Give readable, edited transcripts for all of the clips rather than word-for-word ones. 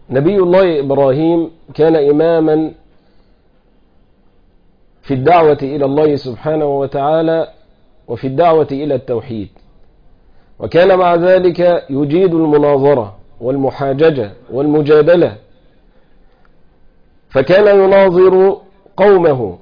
نبي الله إبراهيم كان إماما في الدعوة إلى الله سبحانه وتعالى وفي الدعوة إلى التوحيد، وكان مع ذلك يجيد المناظرة والمحاججة والمجادلة، فكان يناظر قومه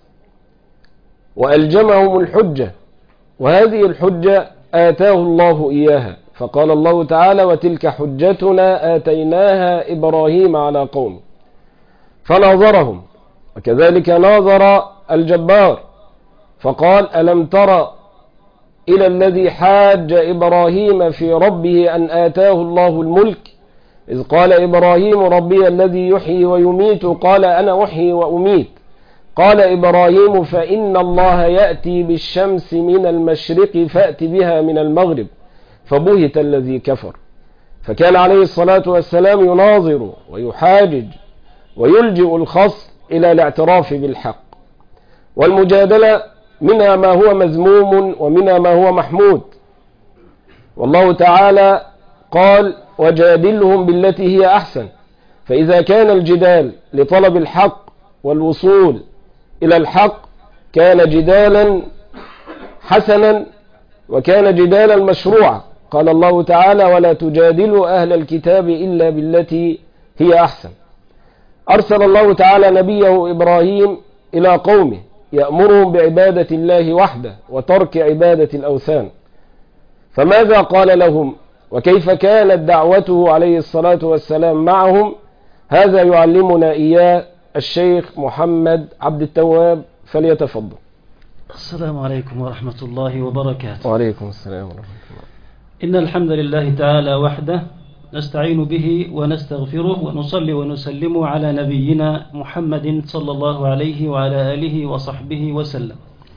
وألجمهم الحجة، وهذه الحجة آتاه الله إياها، فقال الله تعالى: وتلك حجتنا آتيناها إبراهيم على قومه، فناظرهم. وكذلك ناظر الجبار فقال: ألم تر إلى الذي حاج إبراهيم في ربه أن آتاه الله الملك إذ قال إبراهيم: ربي الذي يحيي ويميت قال أنا أحيي وأميت قال إبراهيم: فإن الله يأتي بالشمس من المشرق فأت بها من المغرب فبهت الذي كفر. فكان عليه الصلاة والسلام يناظر ويحاجج ويلجئ الخصم إلى الاعتراف بالحق، والمجادلة منها ما هو مذموم ومنها ما هو محمود. والله تعالى قال: وجادلهم بالتي هي أحسن. فإذا كان الجدال لطلب الحق والوصول إلى الحق كان جدالا حسنا وكان جدالا مشروعا. قال الله تعالى: ولا تجادلوا أهل الكتاب إلا بالتي هي أحسن. أرسل الله تعالى نبيه إبراهيم إلى قومه يأمرهم بعبادة الله وحده وترك عبادة الأوثان، فماذا قال لهم وكيف كانت دعوته عليه الصلاة والسلام معهم؟ هذا يعلمنا إياه الشيخ محمد عبد التواب، فليتفضل. السلام عليكم ورحمة الله وبركاته. وعليكم السلام ورحمة الله. إن الحمد لله تعالى وحده نستعين به ونستغفره ونصلي ونسلم على نبينا محمد صلى الله عليه وعلى آله وصحبه وسلم.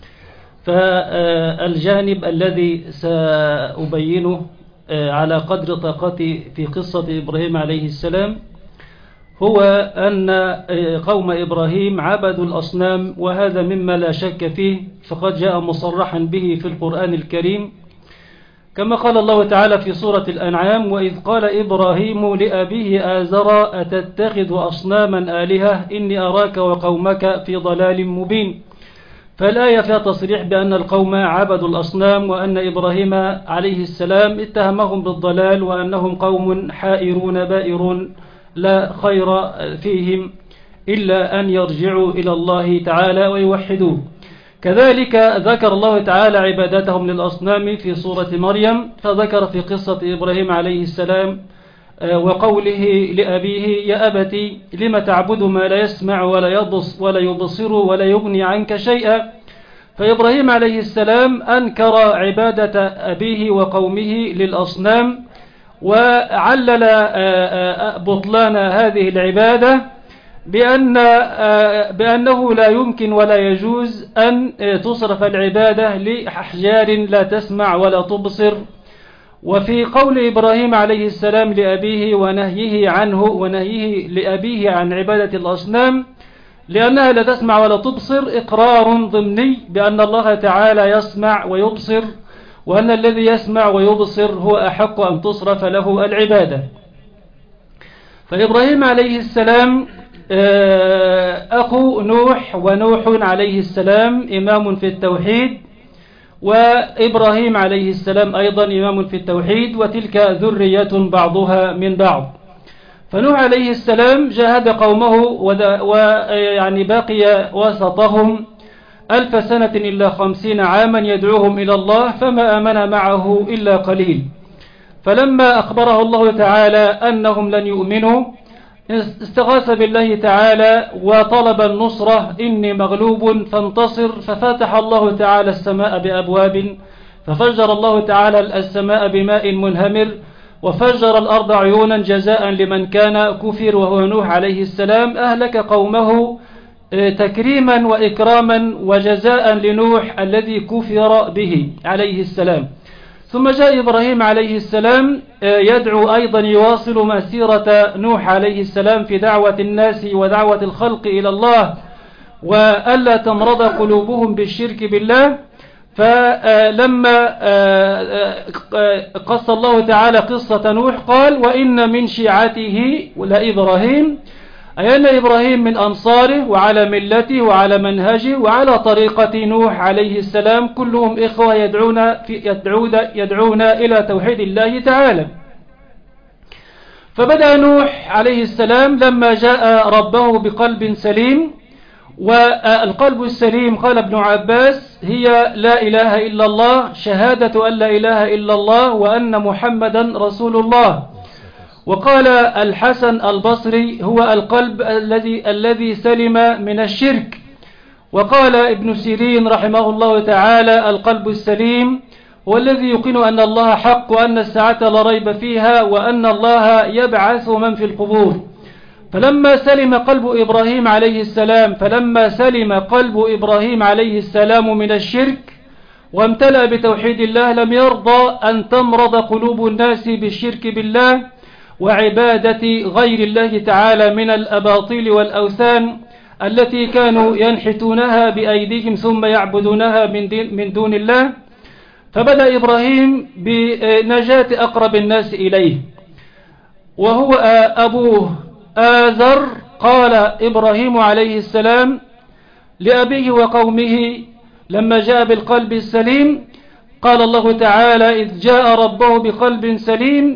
فالجانب الذي سأبينه على قدر طاقتي في قصة إبراهيم عليه السلام هو أن قوم إبراهيم عبدوا الأصنام، وهذا مما لا شك فيه، فقد جاء مصرحا به في القرآن الكريم، كما قال الله تعالى في سورة الأنعام: وإذ قال إبراهيم لأبيه آزر أتتخذ أصناما آلهة إني أراك وقومك في ضلال مبين. فالآية فيها تصريح بأن القوم عبدوا الأصنام، وأن إبراهيم عليه السلام اتهمهم بالضلال، وأنهم قوم حائرون بائرون لا خير فيهم إلا أن يرجعوا إلى الله تعالى ويوحدوه. كذلك ذكر الله تعالى عبادتهم للأصنام في سورة مريم، فذكر في قصة إبراهيم عليه السلام وقوله لأبيه: يا أبتي لم تعبد ما لا يسمع ولا يبصر ولا يغني عنك شيئا. فإبراهيم عليه السلام أنكر عبادة أبيه وقومه للأصنام، وعلل بطلان هذه العبادة بأنه لا يمكن ولا يجوز أن تصرف العبادة لأحجار لا تسمع ولا تبصر. وفي قول إبراهيم عليه السلام لأبيه ونهيه لأبيه عن عبادة الأصنام لأنها لا تسمع ولا تبصر إقرار ضمني بأن الله تعالى يسمع ويبصر، وأن الذي يسمع ويبصر هو أحق أن تصرف له العبادة. فإبراهيم عليه السلام أخو نوح، ونوح عليه السلام إمام في التوحيد، وإبراهيم عليه السلام أيضا إمام في التوحيد، وتلك ذرية بعضها من بعض. فنوح عليه السلام جاهد قومه ويعني باقي وسطهم 1000 سنة إلا 50 عاما يدعوهم إلى الله، فما آمن معه إلا قليل. فلما أخبره الله تعالى أنهم لن يؤمنوا استغاث بالله تعالى وطلب النصرة: إني مغلوب فانتصر. ففتح الله تعالى السماء بأبواب، ففجر الله تعالى السماء بماء منهمر، وفجر الأرض عيونا جزاء لمن كان كفر، وهو نوح عليه السلام. أهلك قومه تكريما وإكراما وجزاء لنوح الذي كفر به عليه السلام. ثم جاء إبراهيم عليه السلام يدعو أيضا، يواصل مسيرة نوح عليه السلام في دعوة الناس ودعوة الخلق إلى الله، وألا تمرض قلوبهم بالشرك بالله. فلما قص الله تعالى قصة نوح قال وإن من شيعته لإبراهيم، أي أن إبراهيم من أنصاره وعلى ملته وعلى منهجه وعلى طريقة نوح عليه السلام، كلهم إخوة يدعون إلى توحيد الله تعالى. فبدأ نوح عليه السلام لما جاء ربه بقلب سليم، والقلب السليم قال ابن عباس هي لا إله إلا الله، شهادة أن لا إله إلا الله وأن محمدا رسول الله. وقال الحسن البصري هو القلب الذي سلم من الشرك. وقال ابن سيرين رحمه الله تعالى القلب السليم هو الذي يقين أن الله حق وأن الساعة لا ريب فيها وأن الله يبعث من في القبور. فلما سلم قلب إبراهيم عليه السلام من الشرك وامتلأ بتوحيد الله، لم يرضى أن تمرض قلوب الناس بالشرك بالله وعبادة غير الله تعالى من الأباطيل والأوثان التي كانوا ينحتونها بأيديهم ثم يعبدونها من دون الله. فبدأ إبراهيم بنجاة أقرب الناس إليه وهو أبوه آزر. قال إبراهيم عليه السلام لأبيه وقومه لما جاء بالقلب السليم، قال الله تعالى إذ جاء ربه بقلب سليم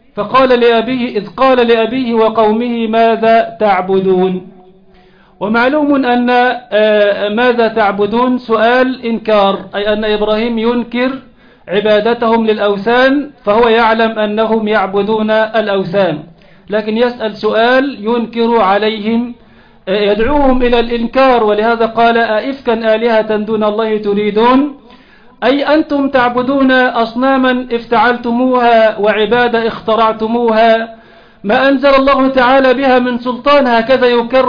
إذ قال لأبيه وقومه ماذا تعبدون. ومعلوم أن ماذا تعبدون سؤال إنكار، أي أن إبراهيم ينكر عبادتهم للأوثان، فهو يعلم أنهم يعبدون الأوثان، لكن يسأل سؤال ينكر عليهم يدعوهم إلى الإنكار. ولهذا قال أئفكا آلهة دون الله تريدون، أي أنتم تعبدون أصناما افتعلتموها وعبادة اخترعتموها ما أنزل الله تعالى بها من سلطان. هكذا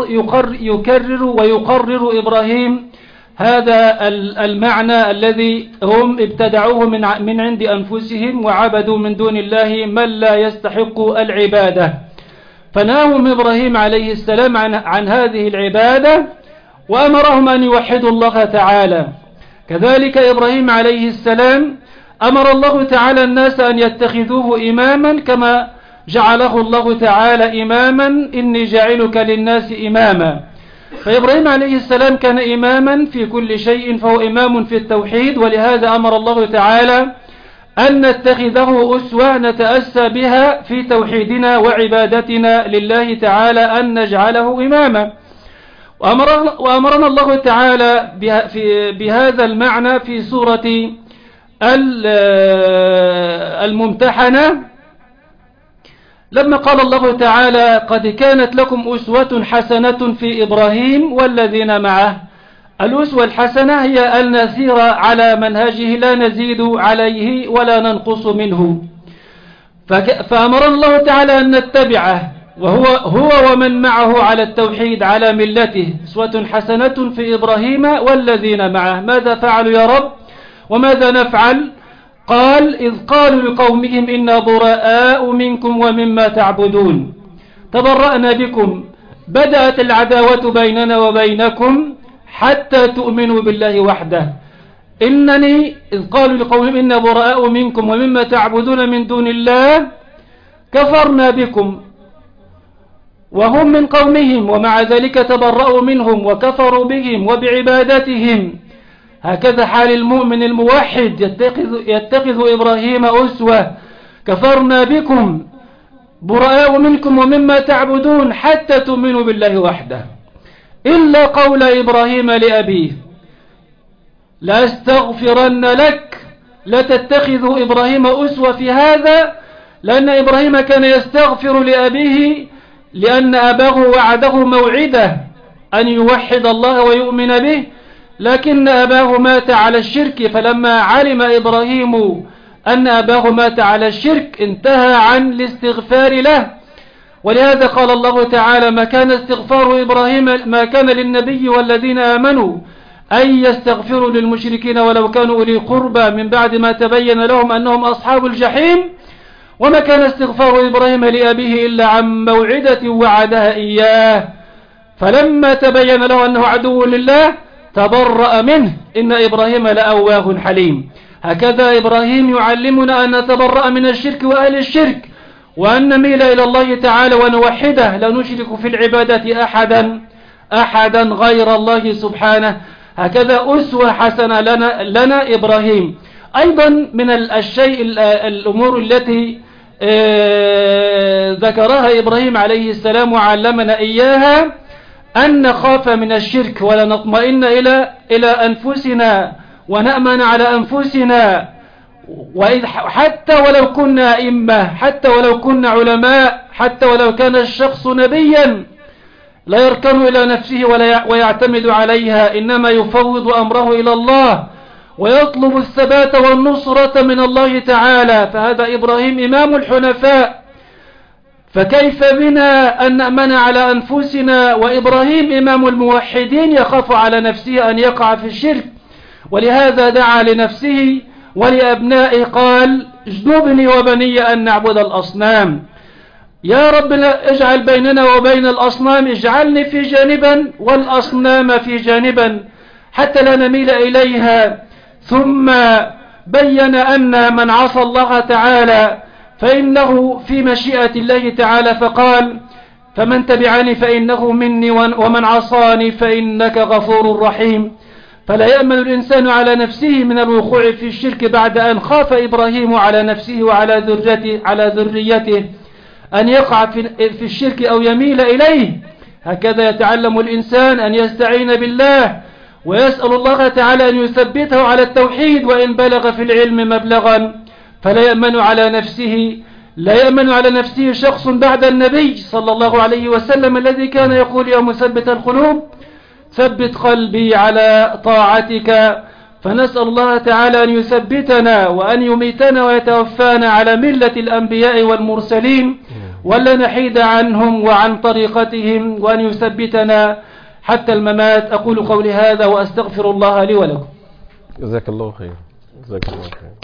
يكرر ويقرر إبراهيم هذا المعنى الذي هم ابتدعوه من عند أنفسهم وعبدوا من دون الله من لا يستحق العبادة. فنهاهم إبراهيم عليه السلام عن هذه العبادة وأمرهم أن يوحدوا الله تعالى. كذلك إبراهيم عليه السلام أمر الله تعالى الناس أن يتخذوه إماما كما جعله الله تعالى إماما، إني جاعلك للناس إماما. فإبراهيم عليه السلام كان إماما في كل شيء، فهو إمام في التوحيد، ولهذا أمر الله تعالى أن نتخذه أسوة نتأسى بها في توحيدنا وعبادتنا لله تعالى، أن نجعله إماما. وأمرنا الله تعالى بهذا المعنى في سورة الممتحنة لما قال الله تعالى قد كانت لكم أسوة حسنة في إبراهيم والذين معه. الأسوة الحسنة هي أن نسير على منهجه لا نزيد عليه ولا ننقص منه. فأمرنا الله تعالى أن نتبعه هو ومن معه على التوحيد على ملته. أسوة حسنة في إبراهيم والذين معه. ماذا فعلوا يا رب وماذا نفعل؟ قال إذ قالوا لقومهم إنا براء منكم ومما تعبدون تبرأنا بكم بدأت العداوة بيننا وبينكم حتى تؤمنوا بالله وحده. إذ قالوا لقومهم إنا براء منكم ومما تعبدون من دون الله كفرنا بكم، وهم من قومهم ومع ذلك تبرأوا منهم وكفروا بهم وبعبادتهم. هكذا حال المؤمن الموحد يتخذ إبراهيم أسوة. كفرنا بكم براء منكم ومما تعبدون حتى تؤمنوا بالله وحده. إلا قول إبراهيم لأبيه لأستغفرن لك. لا تتخذوا إبراهيم أسوة في هذا، لأن إبراهيم كان يستغفر لأبيه لأن أباه وعده موعده أن يوحد الله ويؤمن به، لكن أباه مات على الشرك. فلما علم إبراهيم أن أباه مات على الشرك انتهى عن الاستغفار له. ولهذا قال الله تعالى ما كان استغفار إبراهيم ما كان للنبي والذين آمنوا أن يستغفروا للمشركين ولو كانوا أولي قربى من بعد ما تبين لهم أنهم أصحاب الجحيم. وما كان استغفار إبراهيم لأبيه إلا عن موعدة وعدها إياه، فلما تبين له أنه عدو لله تبرأ منه إن إبراهيم لأواه حليم. هكذا إبراهيم يعلمنا أن نتبرأ من الشرك وأهل الشرك، وأن نميل إلى الله تعالى ونوحده، لا نشرك في العبادة أحدا غير الله سبحانه. هكذا أسوة حسنة لنا إبراهيم. أيضا من الأمور التي ذكرها إبراهيم عليه السلام وعلمنا إياها أن نخاف من الشرك ولا نطمئن إلى أنفسنا ونأمن على أنفسنا، حتى ولو كنا أئمة، حتى ولو كنا علماء، حتى ولو كان الشخص نبيا، لا يركن إلى نفسه ويعتمد عليها، إنما يفوض أمره إلى الله ويطلب الثبات والنصرة من الله تعالى. فهذا إبراهيم إمام الحنفاء، فكيف بنا أن نأمن على أنفسنا وإبراهيم إمام الموحدين يخاف على نفسه أن يقع في الشرك؟ ولهذا دعا لنفسه ولأبنائه قال: اجنبني وبني أن نعبد الأصنام. يا رب اجعل بيننا وبين الأصنام، اجعلني في جانبا والأصنام في جانبا حتى لا نميل إليها. ثم بين أن من عصى الله تعالى فإنه في مشيئة الله تعالى، فقال: فمن تبعني فإنه مني ومن عصاني فإنك غفور رحيم. فلا يأمن الإنسان على نفسه من الوقوع في الشرك بعد أن خاف إبراهيم على نفسه وعلى ذريته أن يقع في الشرك أو يميل إليه. هكذا يتعلم الإنسان أن يستعين بالله ويسأل الله تعالى أن يثبته على التوحيد وإن بلغ في العلم مبلغا. فلا يأمن على نفسه شخص بعد النبي صلى الله عليه وسلم الذي كان يقول: يا مثبت القلوب ثبت قلبي على طاعتك. فنسأل الله تعالى أن يثبتنا وأن يميتنا ويتوفانا على ملة الأنبياء والمرسلين، ولا نحيد عنهم وعن طريقتهم، وأن يثبتنا حتى الممات. أقول قولي هذا وأستغفر الله لي ولكم. جزاك الله خير.